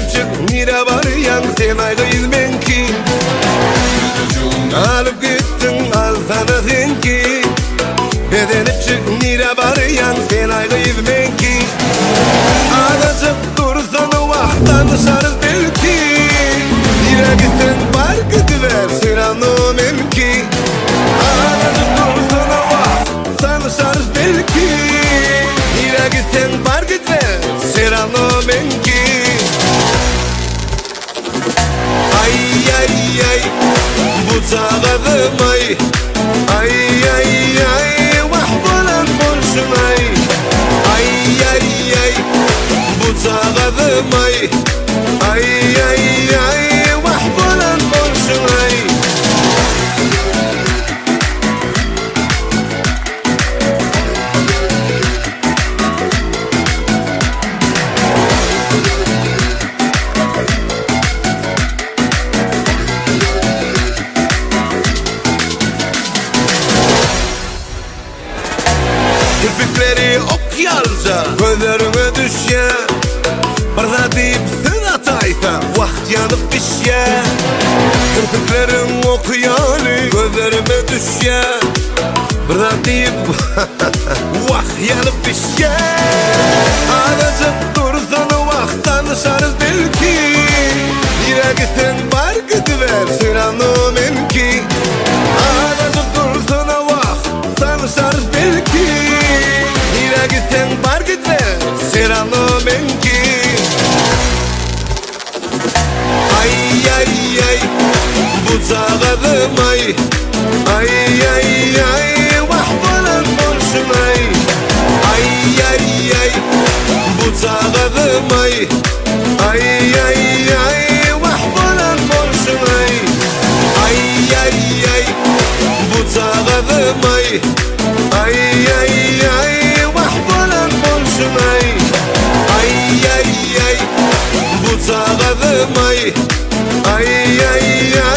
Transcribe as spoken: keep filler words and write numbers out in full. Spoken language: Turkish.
Bedenip çık nire varyan sen aygıyız benki Alıp gittin al sana senki Bedenip çık nire varyan sen aygıyız benki Ağacıp dursan vaktan dışarız belki Nire gittin var gidiver sen anı memki Ağacıp dursan vaktan dışarız belki Nire gittin var gidiver sen anı memki Ay ay ay bu çağadım ay Ay ay ay vahbalan bolsun ay Ay ay ay bu çağadım ay Ay ay ay vahbalan bolsun ay Kirpikleri ok yalca gözlerime düşe Barza deyip sen ataysa vakt yanıp pişye Kirpiklerin ok yalı gözlerime düşe Barza deyip vakt yanıp pişye Ağacıp dursan vaktan dışarız belki Nire gitsen var gidiver sen anı memki Ağacıp dursan vaktan dışarız belki Nire gitsen var gidiver sen anı memki Ay ay ay bu çağadım ay Ay ay ay vahbalan bolsun ay Ay ay ay bu çağadım ay Ay ay ay vahbalan bolsun ay Ay ay ay bu çağadım ay Ay ay ay vahbalan bolsun ay Ay ay ay bu çağadım ay Ay ay ay